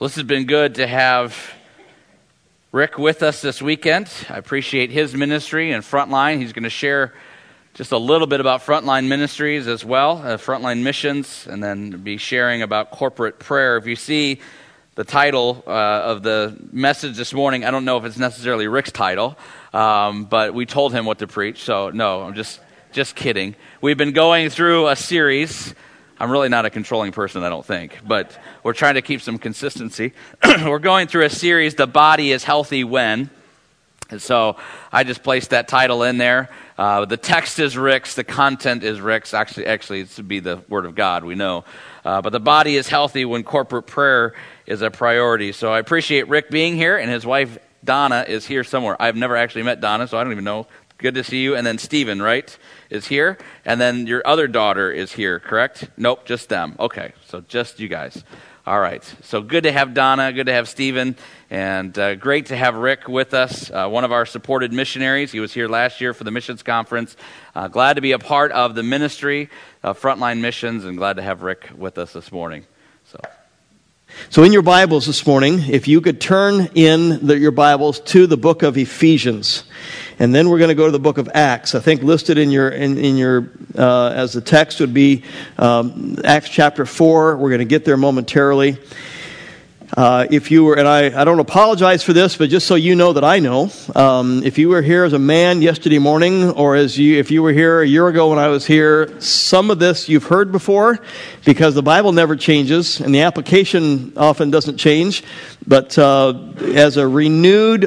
Well, this has been good to have Rick with us this weekend. I appreciate his ministry and Frontline. He's going to share just a little bit about Frontline Ministries as well, Frontline Missions, and then be sharing about corporate prayer. If you see the title of the message this morning, I don't know if it's necessarily Rick's title, but we told him what to preach, so no, I'm just kidding. We've been going through a series. I'm really not a controlling person, I don't think, but we're trying to keep some consistency. We're going through a series, The Body is Healthy When, and so I just placed that title in there. The text is Rick's, the content is Rick's. Actually, it's to be the Word of God, we know. But the body is healthy when corporate prayer is a priority. So I appreciate Rick being here, and his wife, Donna, is here somewhere. I've never actually met Donna, so I don't even know. Good to see you. And then Stephen, right, is here. And then your other daughter is here, correct? Nope, just them. Okay, so just you guys. All right. So good to have Donna, good to have Stephen, and great to have Rick with us, one of our supported missionaries. He was here last year for the missions conference. Glad to be a part of the ministry of Frontline Missions, and glad to have Rick with us this morning. So in your Bibles this morning, if you could turn in your Bibles to the book of Ephesians, and then we're going to go to the book of Acts. I think listed in your as the text would be Acts chapter 4. We're going to get there momentarily. If you were, and I don't apologize for this, but just so you know that I know, if you were here as a man yesterday morning, or if you were here a year ago when I was here, some of this you've heard before, because the Bible never changes, and the application often doesn't change. But as a renewed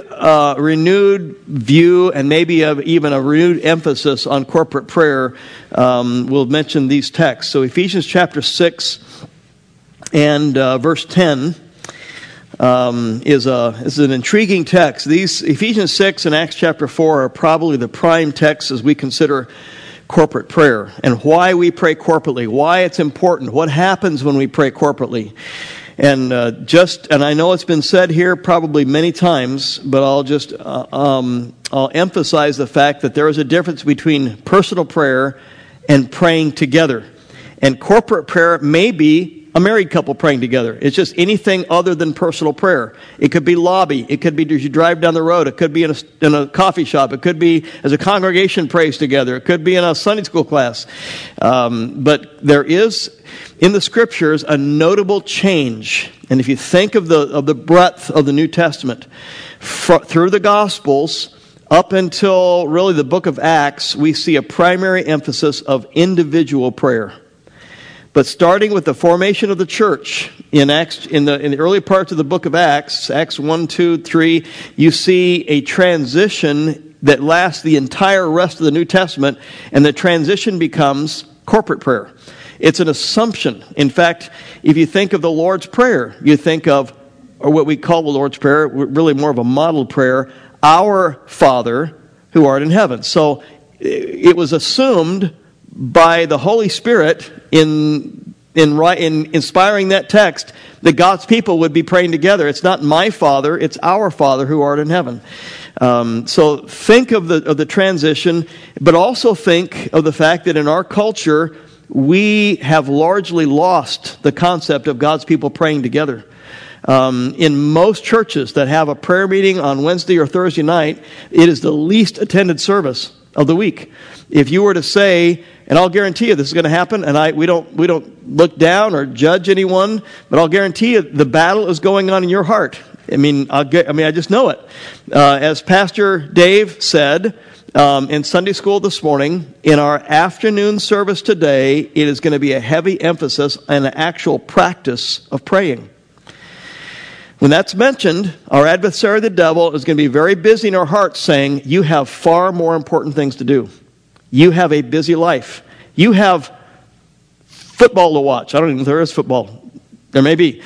view, and maybe even a renewed emphasis on corporate prayer, we'll mention these texts. So Ephesians chapter 6 and verse 10. Is an intriguing text. These Ephesians 6 and Acts chapter 4 are probably the prime texts as we consider corporate prayer and why we pray corporately, why it's important, what happens when we pray corporately. And I know it's been said here probably many times, but I'll emphasize the fact that there is a difference between personal prayer and praying together. And corporate prayer may be a married couple praying together. It's just anything other than personal prayer. It could be lobby. It could be as you drive down the road. It could be in a coffee shop. It could be as a congregation prays together. It could be in a Sunday school class. But there is, in the Scriptures, a notable change. And if you think of the breadth of the New Testament, through the Gospels, up until really the book of Acts, we see a primary emphasis of individual prayer. But starting with the formation of the church in the early parts of the book of Acts 1, 2, 3, you see a transition that lasts the entire rest of the New Testament, and the transition becomes corporate prayer. It's an assumption. In fact, if you think of the Lord's Prayer, you think of, or what we call the Lord's Prayer, really more of a model prayer, Our Father who art in heaven. So it was assumed by the Holy Spirit in inspiring that text that God's people would be praying together. It's not my Father, it's our Father who art in heaven. So think of the transition, but also think of the fact that in our culture we have largely lost the concept of God's people praying together. In most churches that have a prayer meeting on Wednesday or Thursday night, it is the least attended service of the week. If you were to say, and I'll guarantee you this is going to happen, and we don't look down or judge anyone, but I'll guarantee you the battle is going on in your heart. I just know it. As Pastor Dave said in Sunday school this morning, in our afternoon service today, it is going to be a heavy emphasis on an actual practice of praying. When that's mentioned, our adversary, the devil, is going to be very busy in our hearts saying, you have far more important things to do. You have a busy life. You have football to watch. I don't even know if there is football. There may be.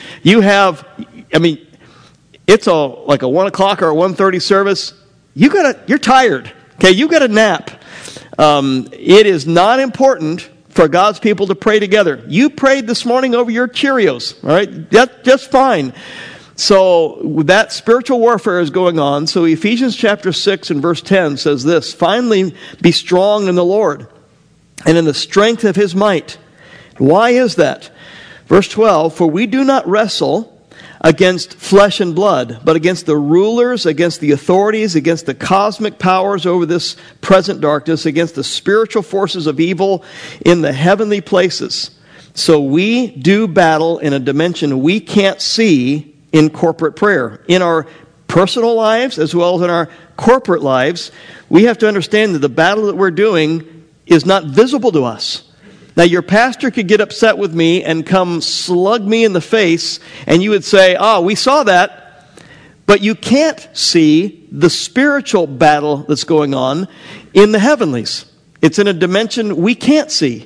It's like a 1 o'clock or a 1:30 service. You're tired. Okay, you got a nap. It is not important for God's people to pray together. You prayed this morning over your Cheerios. All right, that's just fine. So that spiritual warfare is going on. So Ephesians chapter 6 and verse 10 says this, finally be strong in the Lord and in the strength of His might. Why is that? Verse 12, for we do not wrestle against flesh and blood, but against the rulers, against the authorities, against the cosmic powers over this present darkness, against the spiritual forces of evil in the heavenly places. So we do battle in a dimension we can't see in corporate prayer. In our personal lives as well as in our corporate lives, we have to understand that the battle that we're doing is not visible to us. Now, your pastor could get upset with me and come slug me in the face, and you would say, we saw that, but you can't see the spiritual battle that's going on in the heavenlies. It's in a dimension we can't see.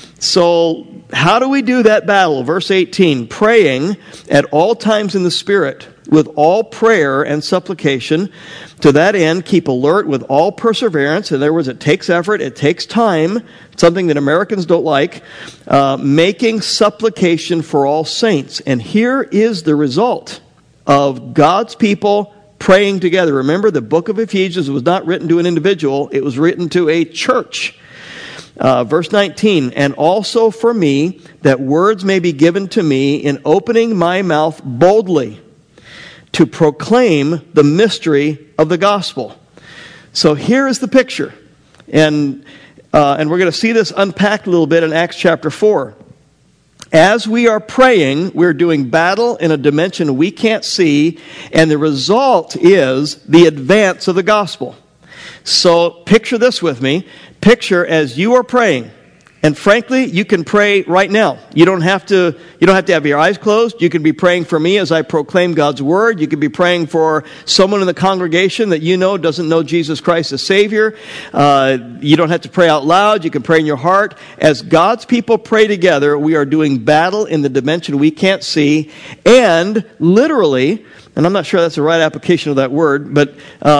So, how do we do that battle? Verse 18, praying at all times in the Spirit, with all prayer and supplication. To that end, keep alert with all perseverance. In other words, it takes effort, it takes time, something that Americans don't like, making supplication for all saints. And here is the result of God's people praying together. Remember, the book of Ephesians was not written to an individual, it was written to a church. Verse 19, and also for me, that words may be given to me in opening my mouth boldly to proclaim the mystery of the gospel. So here is the picture. And we're going to see this unpacked a little bit in Acts chapter 4. As we are praying, we're doing battle in a dimension we can't see, and the result is the advance of the gospel. So picture this with me. Picture as you are praying. And frankly, you can pray right now. You don't have to have your eyes closed. You can be praying for me as I proclaim God's word. You can be praying for someone in the congregation that you know doesn't know Jesus Christ as Savior. You don't have to pray out loud. You can pray in your heart. As God's people pray together, we are doing battle in the dimension we can't see. And literally, and I'm not sure that's the right application of that word, but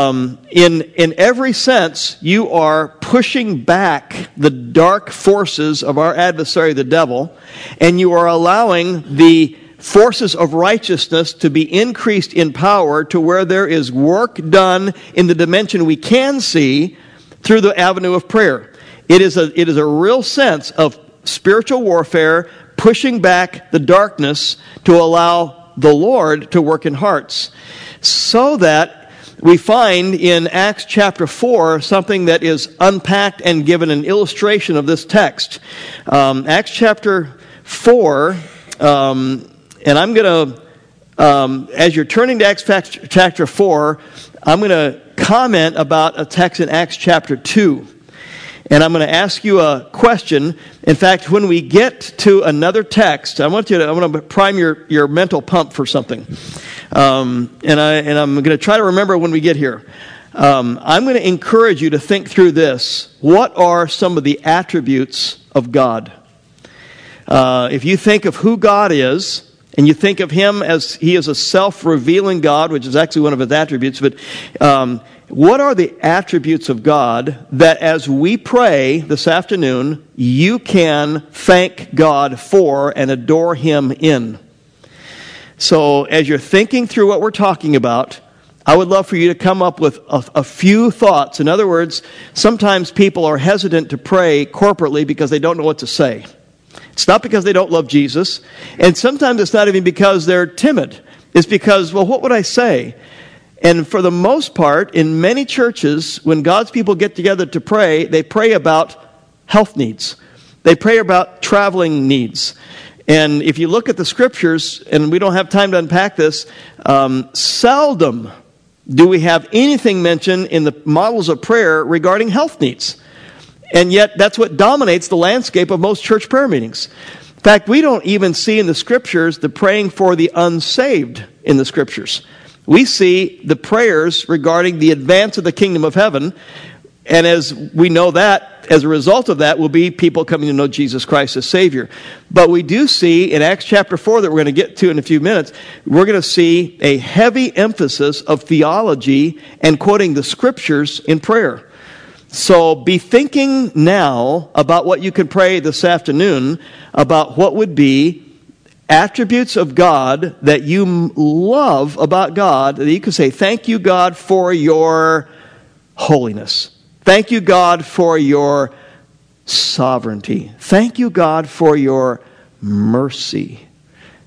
in every sense, you are pushing back the dark forces of our adversary, the devil, and you are allowing the forces of righteousness to be increased in power to where there is work done in the dimension we can see through the avenue of prayer. It is a real sense of spiritual warfare, pushing back the darkness to allow the Lord to work in hearts. So that we find in Acts chapter 4 something that is unpacked and given an illustration of this text. Acts chapter 4, and I'm going to, as you're turning to Acts chapter 4, I'm going to comment about a text in Acts chapter 2. And I'm going to ask you a question. In fact, when we get to another text, I want to prime your mental pump for something. And I'm going to try to remember when we get here. I'm going to encourage you to think through this. What are some of the attributes of God? If you think of who God is, and you think of Him as He is a self-revealing God, which is actually one of His attributes, but what are the attributes of God that as we pray this afternoon, you can thank God for and adore Him in? So as you're thinking through what we're talking about, I would love for you to come up with a few thoughts. In other words, sometimes people are hesitant to pray corporately because they don't know what to say. It's not because they don't love Jesus, and sometimes it's not even because they're timid. It's because, well, what would I say? And for the most part, in many churches, when God's people get together to pray, they pray about health needs. They pray about traveling needs. And if you look at the scriptures, and we don't have time to unpack this, seldom do we have anything mentioned in the models of prayer regarding health needs. And yet, that's what dominates the landscape of most church prayer meetings. In fact, we don't even see in the scriptures the praying for the unsaved in the scriptures. We see the prayers regarding the advance of the kingdom of heaven, and as we know that, as a result of that, will be people coming to know Jesus Christ as Savior. But we do see in Acts chapter 4 that we're going to get to in a few minutes, we're going to see a heavy emphasis of theology and quoting the scriptures in prayer. So be thinking now about what you can pray this afternoon, about what would be attributes of God that you love about God, that you can say, thank you, God, for your holiness. Thank you, God, for your sovereignty. Thank you, God, for your mercy.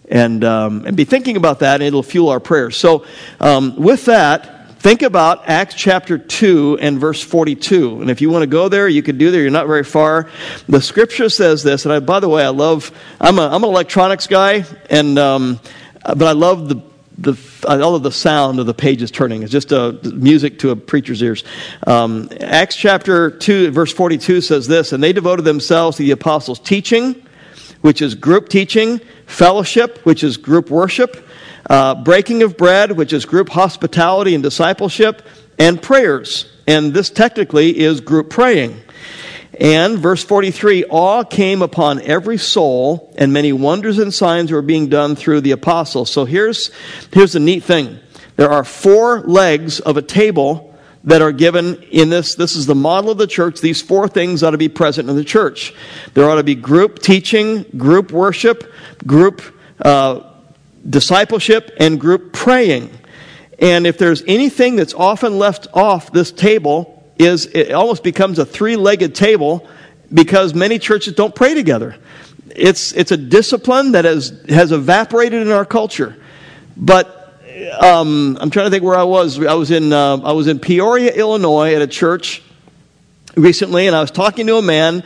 be thinking about that, and it'll fuel our prayers. So with that, think about Acts chapter 2 and verse 42. And if you want to go there, you could do there. You're not very far. The scripture says this, and by the way, I'm an electronics guy, but I love I love the sound of the pages turning. It's just music to a preacher's ears. Acts chapter 2, verse 42 says this, and they devoted themselves to the apostles' teaching, which is group teaching, fellowship, which is group worship, breaking of bread, which is group hospitality and discipleship, and prayers. And this technically is group praying. And verse 43, awe came upon every soul, and many wonders and signs were being done through the apostles. So here's the neat thing. There are 4 legs of a table that are given in this. This is the model of the church. These 4 things ought to be present in the church. There ought to be group teaching, group worship, group discipleship, and group praying. And if there's anything that's often left off this table, it almost becomes a 3-legged table, because many churches don't pray together. It's a discipline that has evaporated in our culture. But I'm trying to think where I was. I was in Peoria, Illinois, at a church recently, and I was talking to a man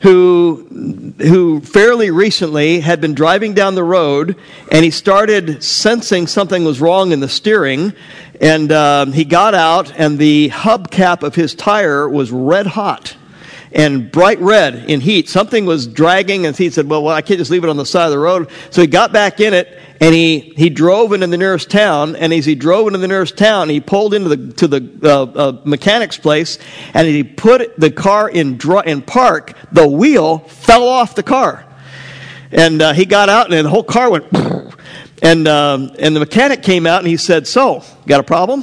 who fairly recently had been driving down the road, and he started sensing something was wrong in the steering, and he got out, and the hubcap of his tire was red hot and bright red in heat. Something was dragging, and he said, well, I can't just leave it on the side of the road. So he got back in it, and he drove into the nearest town, and as he drove into the nearest town, he pulled into the mechanic's place, and he put the car in park. The wheel fell off the car, and he got out, and the whole car went. And the mechanic came out, and he said, so, got a problem?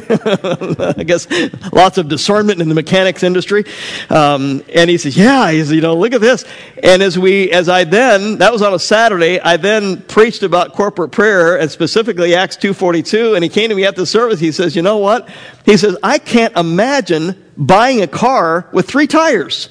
I guess lots of discernment in the mechanics industry. And he says, yeah, look at this. And that was on a Saturday, I then preached about corporate prayer, and specifically Acts 2:42, and he came to me at the service. He says, you know what? He says, I can't imagine buying a car with 3 tires.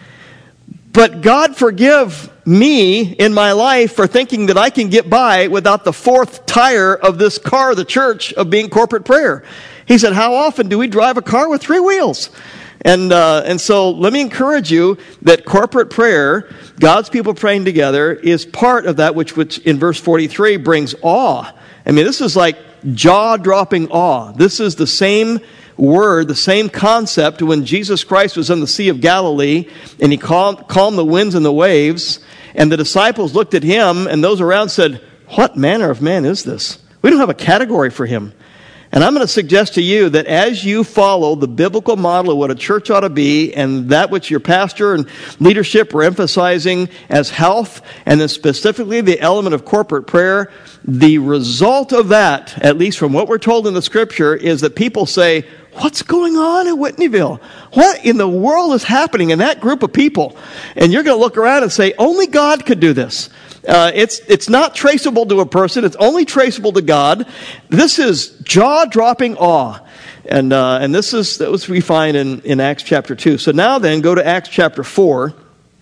But God forgive me in my life for thinking that I can get by without the 4th tire of this car, the church, of being corporate prayer. He said, how often do we drive a car with 3 wheels? And so let me encourage you that corporate prayer, God's people praying together, is part of that which in verse 43 brings awe. I mean, this is like jaw-dropping awe. This is the same word, the same concept when Jesus Christ was on the Sea of Galilee, and he calmed the winds and the waves, and the disciples looked at him, and those around said, what manner of man is this? We don't have a category for him. And I'm going to suggest to you that as you follow the biblical model of what a church ought to be, and that which your pastor and leadership are emphasizing as health, and then specifically the element of corporate prayer, the result of that, at least from what we're told in the Scripture, is that people say, what's going on in Whitneyville? What in the world is happening in that group of people? And you're going to look around and say, only God could do this. It's not traceable to a person. It's only traceable to God. This is jaw-dropping awe. And that was we find in Acts chapter 2. So now then, go to Acts chapter 4.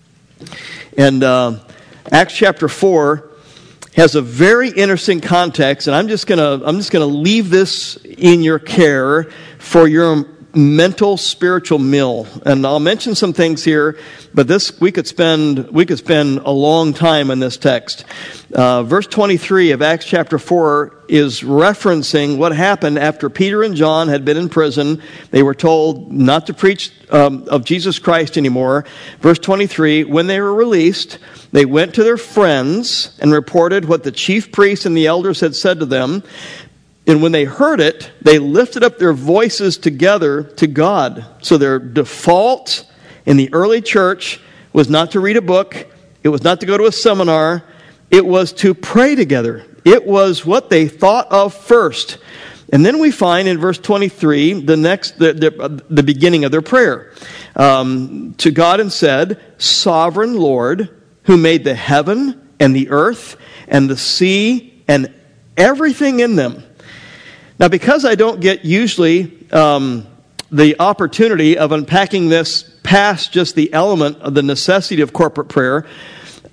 And Acts chapter 4 has a very interesting context, and I'm just gonna leave this in your care for your mental spiritual meal. And I'll mention some things here, but we could spend a long time on this text. Verse 23 of Acts chapter 4 is referencing what happened after Peter and John had been in prison. They were told not to preach of Jesus Christ anymore. Verse 23, when they were released, they went to their friends and reported what the chief priests and the elders had said to them. And when they heard it, they lifted up their voices together to God. So their default in the early church was not to read a book. It was not to go to a seminar. It was to pray together. It was what they thought of first. And then we find in verse 23 the beginning of their prayer. To God and said, Sovereign Lord, who made the heaven and the earth and the sea and everything in them. Now, because I don't get usually the opportunity of unpacking this past just the element of the necessity of corporate prayer,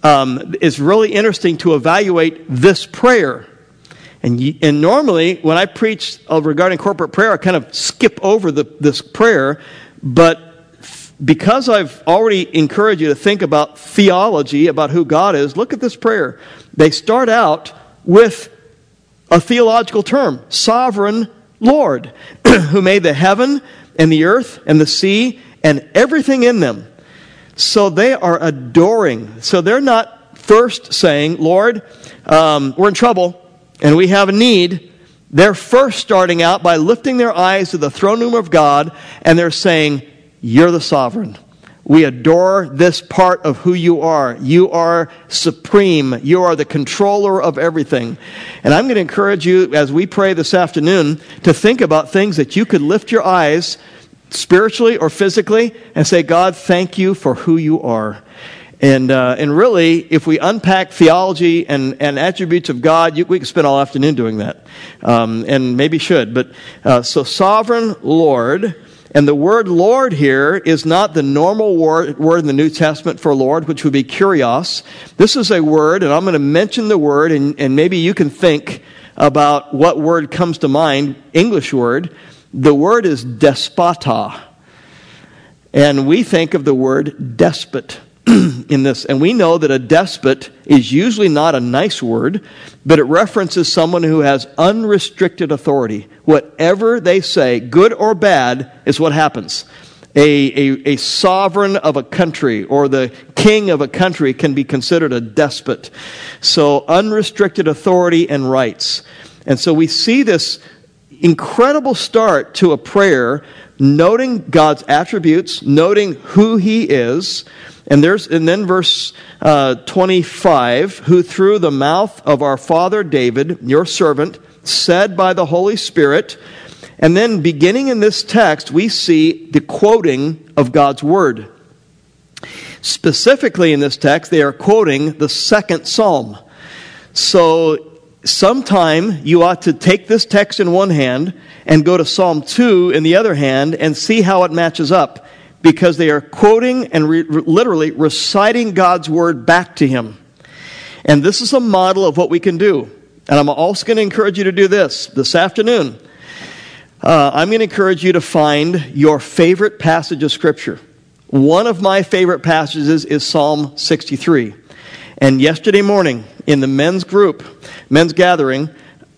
it's really interesting to evaluate this prayer. And normally, when I preach regarding corporate prayer, I kind of skip over this prayer. But because I've already encouraged you to think about theology, about who God is, look at this prayer. They start out with a theological term, sovereign Lord, who made the heaven and the earth and the sea and everything in them. So they are adoring. So they're not first saying, Lord, we're in trouble and we have a need. They're first starting out by lifting their eyes to the throne room of God, and they're saying, you're the sovereign. We adore this part of who you are. You are supreme. You are the controller of everything. And I'm going to encourage you, as we pray this afternoon, to think about things that you could lift your eyes spiritually or physically and say, God, thank you for who you are. And really, if we unpack theology and attributes of God, we could spend all afternoon doing that. And maybe should. But so sovereign Lord. And the word Lord here is not the normal word in the New Testament for Lord, which would be kurios. This is a word, and I'm going to mention the word, and maybe you can think about what word comes to mind, English word. The word is despota. And we think of the word despot in this. And we know that a despot is usually not a nice word, but it references someone who has unrestricted authority. Whatever they say, good or bad, is what happens. A sovereign of a country or the king of a country can be considered a despot. So unrestricted authority and rights. And so we see this incredible start to a prayer, noting God's attributes, noting who He is. And then verse 25, who through the mouth of our father David, your servant, said by the Holy Spirit. And then beginning in this text, we see the quoting of God's word. Specifically in this text, they are quoting the second psalm. So sometime you ought to take this text in one hand and go to Psalm 2 in the other hand and see how it matches up. Because they are quoting and literally reciting God's word back to Him. And this is a model of what we can do. And I'm also going to encourage you to do this afternoon. I'm going to encourage you to find your favorite passage of Scripture. One of my favorite passages is Psalm 63. And yesterday morning in the men's gathering,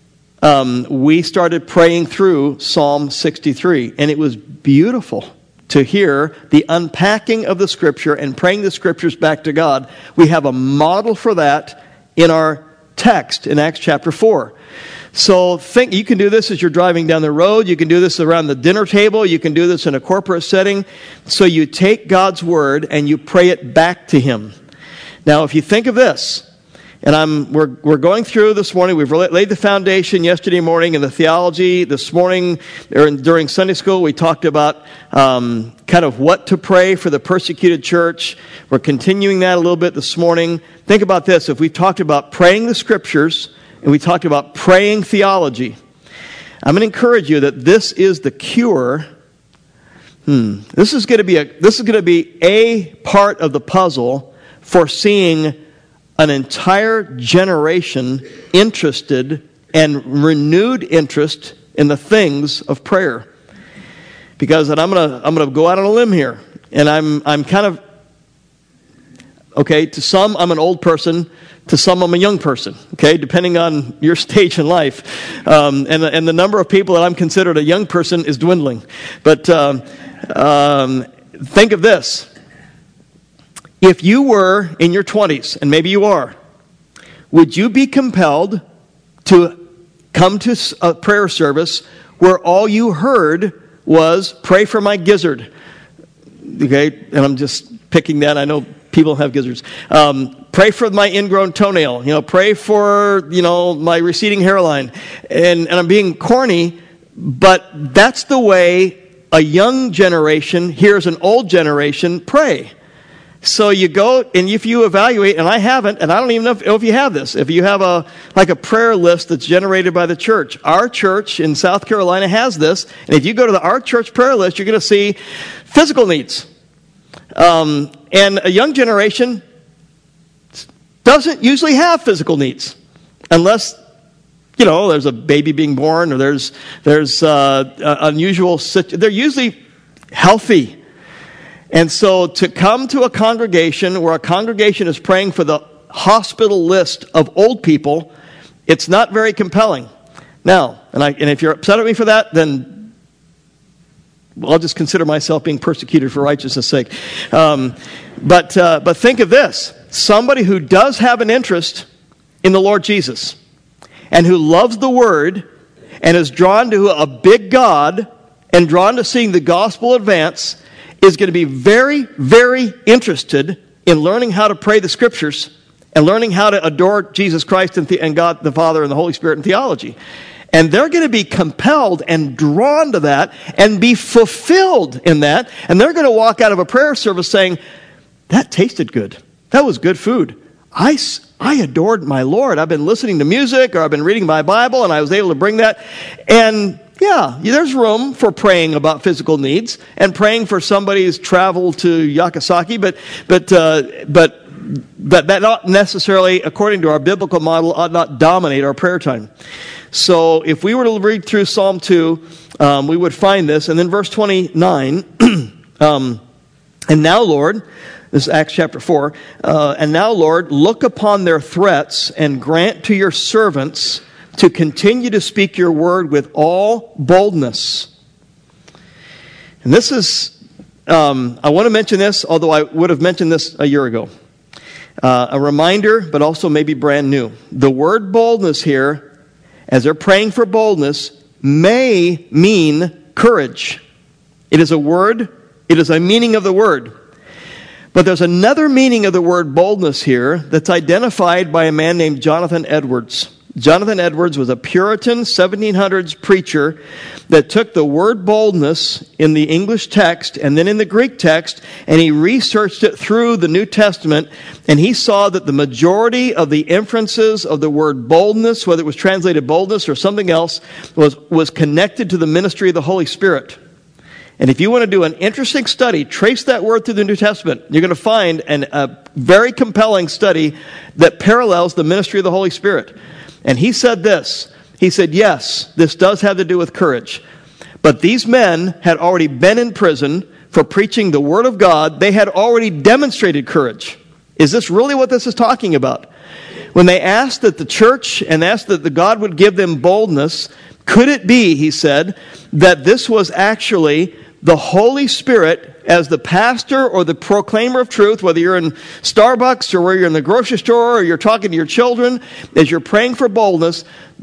we started praying through Psalm 63. And it was beautiful to hear the unpacking of the Scripture and praying the Scriptures back to God. We have a model for that in our text in Acts chapter 4. So you can do this as you're driving down the road. You can do this around the dinner table. You can do this in a corporate setting. So you take God's Word and you pray it back to Him. Now, if you think of this, and we're going through this morning. We've laid the foundation yesterday morning in the theology. This morning, during Sunday school, we talked about kind of what to pray for the persecuted church. We're continuing that a little bit this morning. Think about this. If we talked about praying the Scriptures and we talked about praying theology, I'm going to encourage you that this is the cure. This is going to be a part of the puzzle for seeing an entire generation interested and renewed interest in the things of prayer. Because, and I'm gonna go out on a limb here, and I'm kind of okay. To some, I'm an old person. To some, I'm a young person. Okay, depending on your stage in life, and the number of people that I'm considered a young person is dwindling. But think of this. If you were in your 20s, and maybe you are, would you be compelled to come to a prayer service where all you heard was, pray for my gizzard? Okay, and I'm just picking that. I know people have gizzards. Pray for my ingrown toenail. Pray for, my receding hairline. And I'm being corny, but that's the way a young generation hears an old generation pray. So you go, and if you evaluate, and I haven't, and I don't even know if you have this, if you have a prayer list that's generated by the church. Our church in South Carolina has this, and if you go to our church prayer list, you're going to see physical needs. And a young generation, doesn't usually have physical needs, unless, there's a baby being born, or there's unusual. They're usually healthy. And so to come to a congregation where a congregation is praying for the hospital list of old people, it's not very compelling. Now, and if you're upset at me for that, then I'll just consider myself being persecuted for righteousness' sake. But think of this. Somebody who does have an interest in the Lord Jesus and who loves the Word and is drawn to a big God and drawn to seeing the gospel advance is going to be very, very interested in learning how to pray the Scriptures and learning how to adore Jesus Christ and God the Father and the Holy Spirit in theology. And they're going to be compelled and drawn to that and be fulfilled in that. And they're going to walk out of a prayer service saying, that tasted good. That was good food. I adored my Lord. I've been listening to music, or I've been reading my Bible, and I was able to bring that. And yeah, there's room for praying about physical needs and praying for somebody's travel to Yakasaki, but that not necessarily, according to our biblical model, ought not dominate our prayer time. So if we were to read through Psalm 2, we would find this. And then verse 29, and now, Lord, this is Acts chapter 4, and now, Lord, look upon their threats and grant to your servants to continue to speak your word with all boldness. And this is, I want to mention this, although I would have mentioned this a year ago. A reminder, but also maybe brand new. The word boldness here, as they're praying for boldness, may mean courage. It is a word, it is a meaning of the word. But there's another meaning of the word boldness here that's identified by a man named Jonathan Edwards. Jonathan Edwards was a Puritan 1700s preacher that took the word boldness in the English text and then in the Greek text, and he researched it through the New Testament, and he saw that the majority of the inferences of the word boldness, whether it was translated boldness or something else, was connected to the ministry of the Holy Spirit. And if you want to do an interesting study, trace that word through the New Testament. You're going to find a very compelling study that parallels the ministry of the Holy Spirit. And he said this. He said, yes, this does have to do with courage. But these men had already been in prison for preaching the Word of God. They had already demonstrated courage. Is this really what this is talking about? When they asked that the church and asked that the God would give them boldness, could it be, he said, that this was actually the Holy Spirit as the pastor or the proclaimer of truth, whether you're in Starbucks or where you're in the grocery store or you're talking to your children, as you're praying for boldness,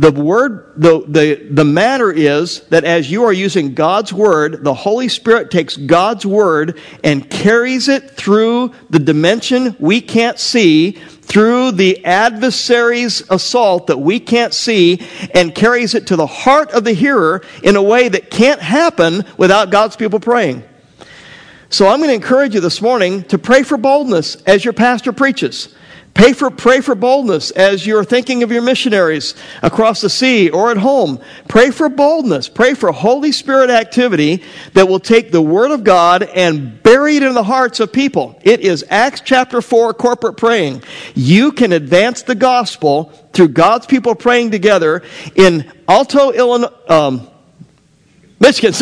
the matter is that as you are using God's Word, the Holy Spirit takes God's Word and carries it through the dimension we can't see, through the adversary's assault that we can't see, and carries it to the heart of the hearer in a way that can't happen without God's people praying. So I'm going to encourage you this morning to pray for boldness as your pastor preaches. Pray for boldness as you're thinking of your missionaries across the sea or at home. Pray for boldness. Pray for Holy Spirit activity that will take the Word of God and bury it in the hearts of people. It is Acts chapter 4 corporate praying. You can advance the gospel through God's people praying together in Alto, Illinois, Michigan,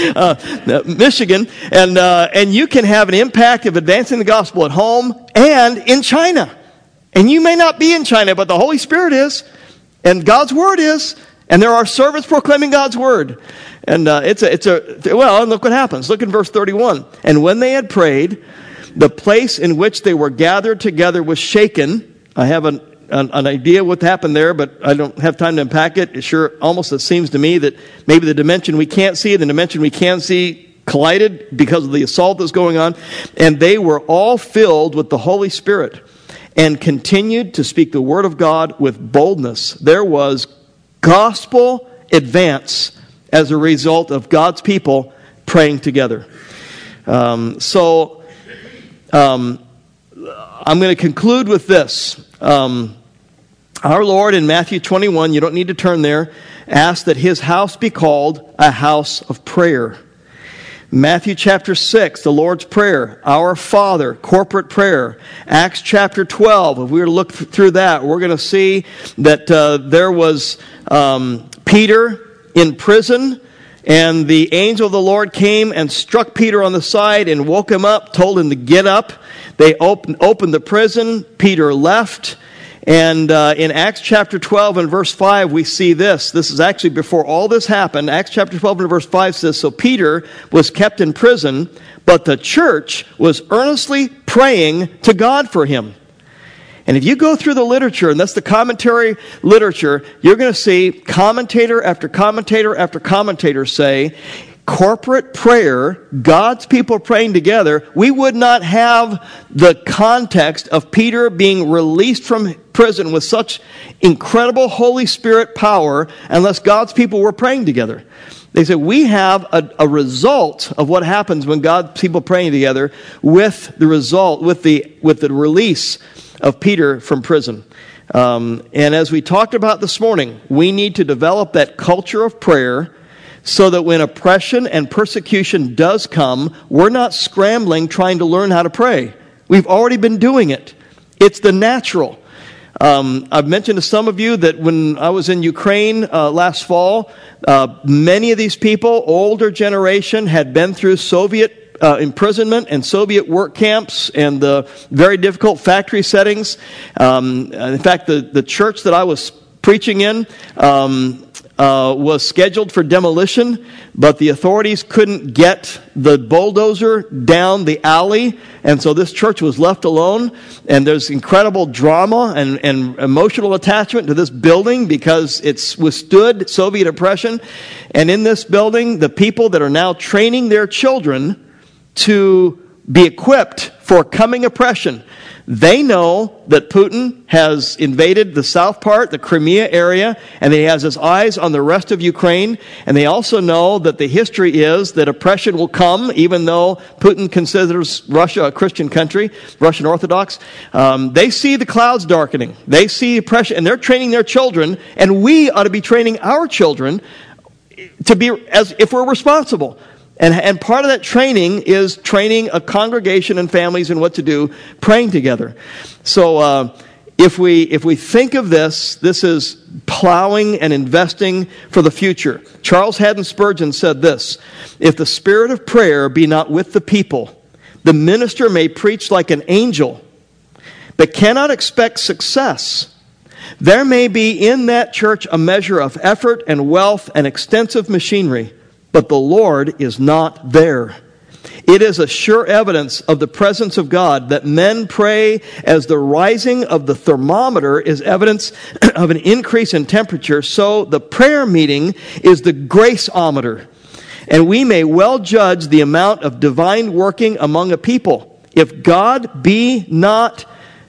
and you can have an impact of advancing the gospel at home and in China. And you may not be in China, but the Holy Spirit is, and God's Word is, and there are servants proclaiming God's Word. And and look what happens. Look in verse 31. And when they had prayed, the place in which they were gathered together was shaken. I have an idea what happened there, but I don't have time to unpack it. It seems to me that maybe the dimension we can't see, the dimension we can see collided because of the assault that's going on. And they were all filled with the Holy Spirit and continued to speak the Word of God with boldness. There was gospel advance as a result of God's people praying together. I'm going to conclude with this. Our Lord in Matthew 21, you don't need to turn there, asked that His house be called a house of prayer. Matthew chapter 6, the Lord's Prayer, Our Father, corporate prayer. Acts chapter 12, if we were to look through that, we're going to see that there was Peter in prison, and the angel of the Lord came and struck Peter on the side and woke him up, told him to get up. They opened the prison. Peter left. And in Acts chapter 12 and verse 5, we see this. This is actually before all this happened. Acts chapter 12 and verse 5 says, So Peter was kept in prison, but the church was earnestly praying to God for him. And if you go through the literature, and that's the commentary literature, you're going to see commentator after commentator after commentator say, corporate prayer, God's people praying together, we would not have the context of Peter being released from prison with such incredible Holy Spirit power unless God's people were praying together. They said we have a result of what happens when God's people praying together with the result, with the release of Peter from prison. And as we talked about this morning, we need to develop that culture of prayer so that when oppression and persecution does come, we're not scrambling trying to learn how to pray. We've already been doing it. It's the natural. I've mentioned to some of you that when I was in Ukraine last fall, many of these people, older generation, had been through Soviet imprisonment and Soviet work camps and the very difficult factory settings. In fact, the church that I was preaching in was scheduled for demolition, but the authorities couldn't get the bulldozer down the alley, and so this church was left alone. And there's incredible drama and emotional attachment to this building because it's withstood Soviet oppression. And in this building, the people that are now training their children to be equipped for coming oppression, they know that Putin has invaded the south part, the Crimea area, and that he has his eyes on the rest of Ukraine. And they also know that the history is that oppression will come, even though Putin considers Russia a Christian country, Russian Orthodox. They see the clouds darkening. They see oppression, and they're training their children, and we ought to be training our children to be as if we're responsible. And part of that training is training a congregation and families in what to do, praying together. So if we think of this is plowing and investing for the future. Charles Haddon Spurgeon said this, if the spirit of prayer be not with the people, the minister may preach like an angel, but cannot expect success. There may be in that church a measure of effort and wealth and extensive machinery, but the Lord is not there. It is a sure evidence of the presence of God that men pray as the rising of the thermometer is evidence of an increase in temperature, so the prayer meeting is the graceometer. And we may well judge the amount of divine working among a people. If God be near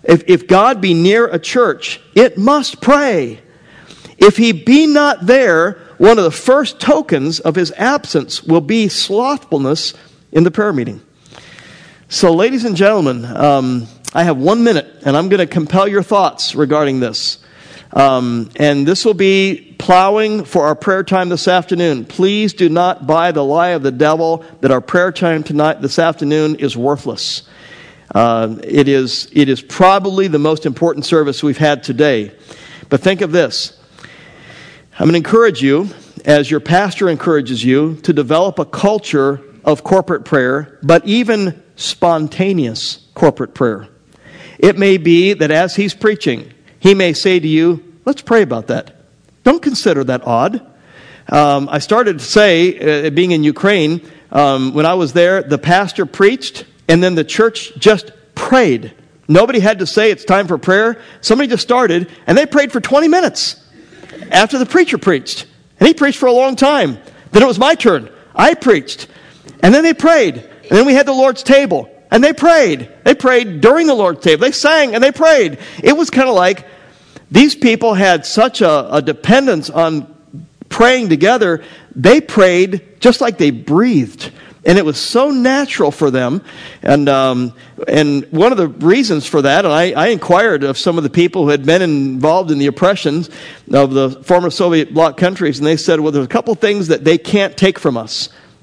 a church, it must pray. If he be not there, one of the first tokens of his absence will be slothfulness in the prayer meeting. So, ladies and gentlemen, I have 1 minute, and I'm going to compel your thoughts regarding this. And this will be plowing for our prayer time this afternoon. Please do not buy the lie of the devil that our prayer time this afternoon is worthless. It is probably the most important service we've had today. But think of this. I'm going to encourage you, as your pastor encourages you, to develop a culture of corporate prayer, but even spontaneous corporate prayer. It may be that as he's preaching, he may say to you, let's pray about that. Don't consider that odd. I started to say, being in Ukraine, when I was there, the pastor preached, and then the church just prayed. Nobody had to say it's time for prayer. Somebody just started, and they prayed for 20 minutes. After the preacher preached. And he preached for a long time. Then it was my turn. I preached. And then they prayed. And then we had the Lord's table. And they prayed. They prayed during the Lord's table. They sang and they prayed. It was kind of like these people had such a dependence on praying together. They prayed just like they breathed. And it was so natural for them. And one of the reasons for that, and I inquired of some of the people who had been involved in the oppressions of the former Soviet bloc countries, and they said, well, there's a couple things that they can't take from us.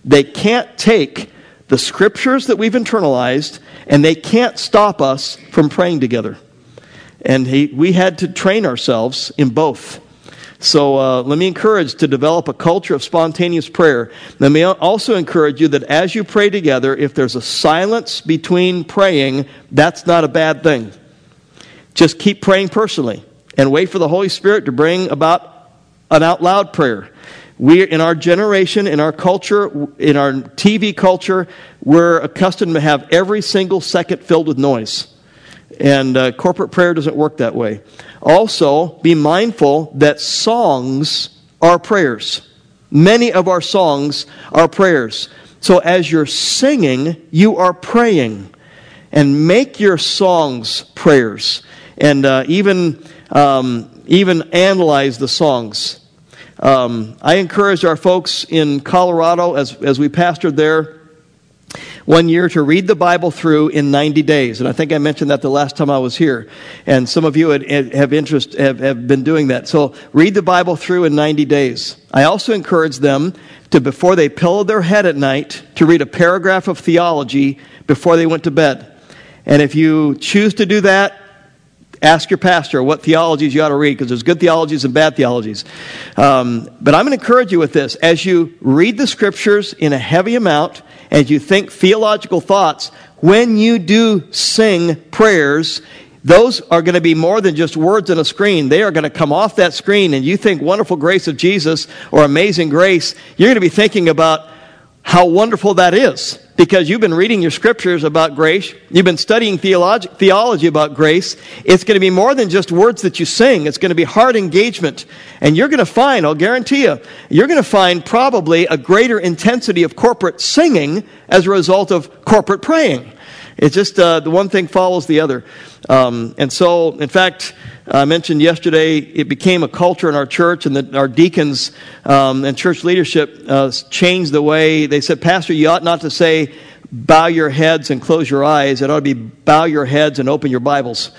They can't take the scriptures that we've internalized, and they can't stop us from praying together. And we had to train ourselves in both. So let me encourage to develop a culture of spontaneous prayer. Let me also encourage you that as you pray together, if there's a silence between praying, that's not a bad thing. Just keep praying personally and wait for the Holy Spirit to bring about an out loud prayer. We, in our generation, in our culture, in our TV culture, we're accustomed to have every single second filled with noise. And corporate prayer doesn't work that way. Also, be mindful that songs are prayers. Many of our songs are prayers. So as you're singing, you are praying. And make your songs prayers. And even analyze the songs. I encouraged our folks in Colorado, as we pastored there, one year to read the Bible through in 90 days. And I think I mentioned that the last time I was here. And some of you have been doing that. So read the Bible through in 90 days. I also encourage them to, before they pillow their head at night, to read a paragraph of theology before they went to bed. And if you choose to do that, ask your pastor what theologies you ought to read, because there's good theologies and bad theologies. But I'm going to encourage you with this. As you read the scriptures in a heavy amount, as you think theological thoughts, when you do sing prayers, those are going to be more than just words on a screen. They are going to come off that screen, and you think wonderful grace of Jesus or amazing grace, you're going to be thinking about how wonderful that is. Because you've been reading your scriptures about grace. You've been studying theology about grace. It's going to be more than just words that you sing. It's going to be heart engagement. And you're going to find, I'll guarantee you, you're going to find probably a greater intensity of corporate singing as a result of corporate praying. It's just the one thing follows the other. And so, in fact, I mentioned yesterday it became a culture in our church, and that our deacons and church leadership changed the way. They said, Pastor, you ought not to say, bow your heads and close your eyes. It ought to be, bow your heads and open your Bibles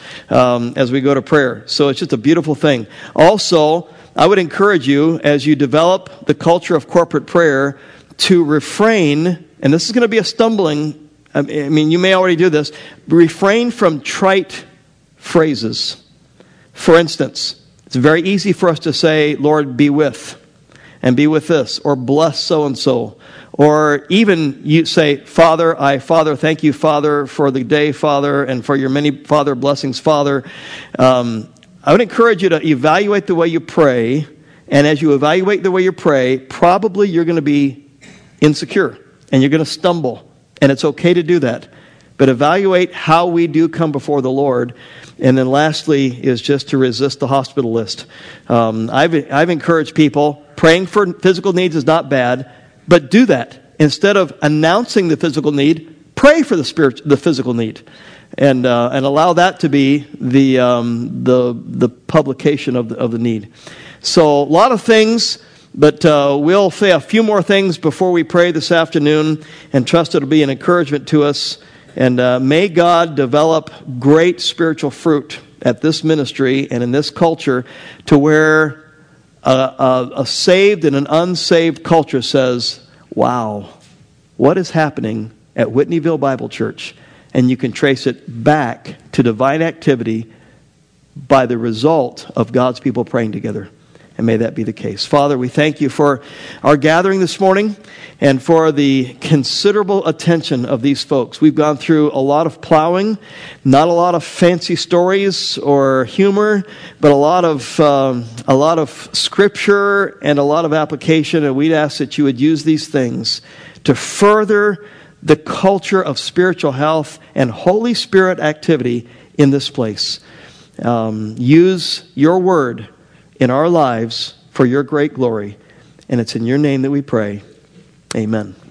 as we go to prayer. So it's just a beautiful thing. Also, I would encourage you, as you develop the culture of corporate prayer, to refrain, and this is going to be a stumbling, I mean, you may already do this, refrain from trite phrases. For instance, it's very easy for us to say, Lord, be with, and be with this, or bless so-and-so. Or even you say, Father, thank you, Father, for the day, Father, and for your many, Father, blessings, Father. I would encourage you to evaluate the way you pray, and as you evaluate the way you pray, probably you're going to be insecure, and you're going to stumble, and it's okay to do that. But evaluate how we do come before the Lord. And then lastly is just to resist the hospital list. I've encouraged people, praying for physical needs is not bad, but do that. Instead of announcing the physical need, pray for the physical need. And allow that to be the publication of the need. So a lot of things, but we'll say a few more things before we pray this afternoon, and trust it'll be an encouragement to us. And may God develop great spiritual fruit at this ministry and in this culture, to where a saved and an unsaved culture says, wow, what is happening at Whitneyville Bible Church? And you can trace it back to divine activity by the result of God's people praying together. And may that be the case. Father, we thank you for our gathering this morning and for the considerable attention of these folks. We've gone through a lot of plowing, not a lot of fancy stories or humor, but a lot of scripture and a lot of application. And we'd ask that you would use these things to further the culture of spiritual health and Holy Spirit activity in this place. Use your word in our lives for your great glory. And it's in your name that we pray. Amen.